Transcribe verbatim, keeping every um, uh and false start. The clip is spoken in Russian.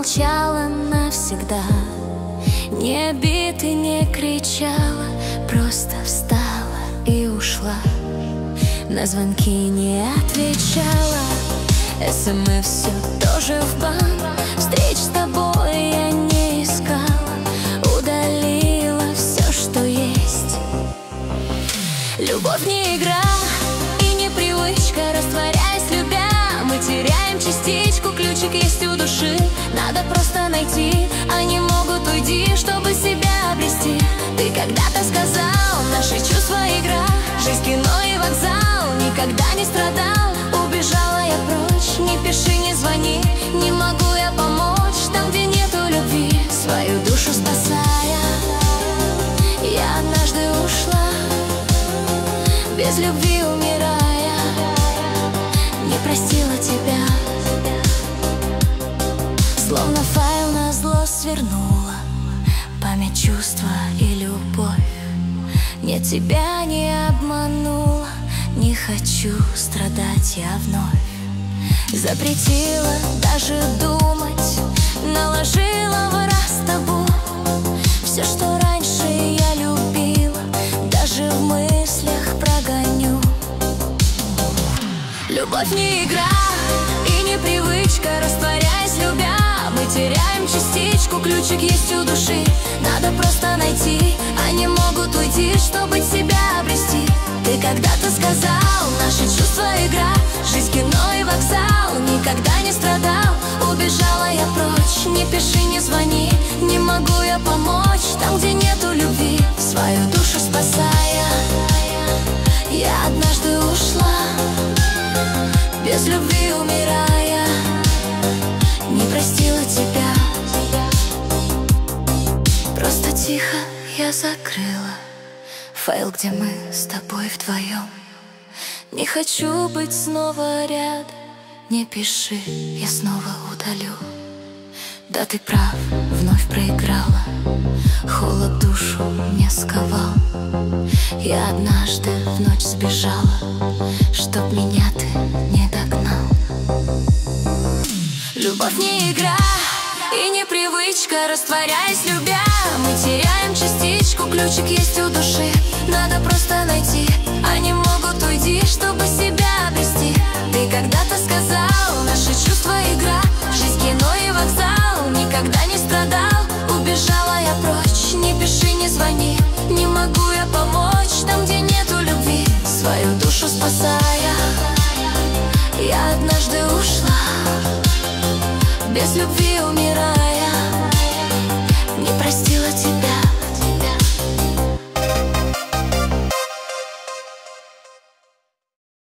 молчала навсегда, не бита, не кричала, просто встала и ушла. На звонки не отвечала, СМС все тоже в бан. Встреч с тобой я не искала, удалила все, что есть. Любовь не игра и не привычка, растворяясь любя, мы теряем частичку, ключик есть у души. Надо просто найти, они могут уйти, чтобы себя обрести. Ты когда-то сказал, наши чувства игра, жизнь кино и вокзал, никогда не страдал. Убежала я прочь, не пиши, не звони, не могу я помочь там, где нету любви, свою душу спасая. Я однажды ушла, без любви умирая, не простила тебя. Словно файл назло свернула память, чувства и любовь. Нет, тебя не обманула, не хочу страдать я вновь. Запретила даже думать, наложила в раз табу. Все, что раньше я любила, даже в мыслях прогоню. Любовь не игра и не привычка, растворяясь любя, мы теряем частичку, ключик есть у души. Надо просто найти, они могут уйти, чтобы себя обрести. Ты когда-то сказал, наши чувства игра, жизнь кино и вокзал, никогда не страдал. Убежала я прочь, не пиши, не звони, не могу я помочь там, где нету любви, свою душу спасая. Я однажды ушла, без любви умирая, не простила тебя. Просто тихо я закрыла файл, где мы с тобой вдвоем. Не хочу быть снова рядом, не пиши, я снова удалю. Да, ты прав, вновь проиграла, холод душу мне сковал. Я однажды в ночь сбежала, чтоб меня ты не догнал. Любовь не игра и не привычка, растворяясь любя, мы теряем частичку, ключик есть у души. Надо просто найти, они могут уйти, чтобы себя обрести. Ты когда-то сказал, наши чувства игра, жизнь кино и вокзал, никогда не страдал. Убежала я прочь, не пиши, не звони, не могу я помочь там, где нету любви, свою душу спасая. Я однажды ушла, без любви умирая,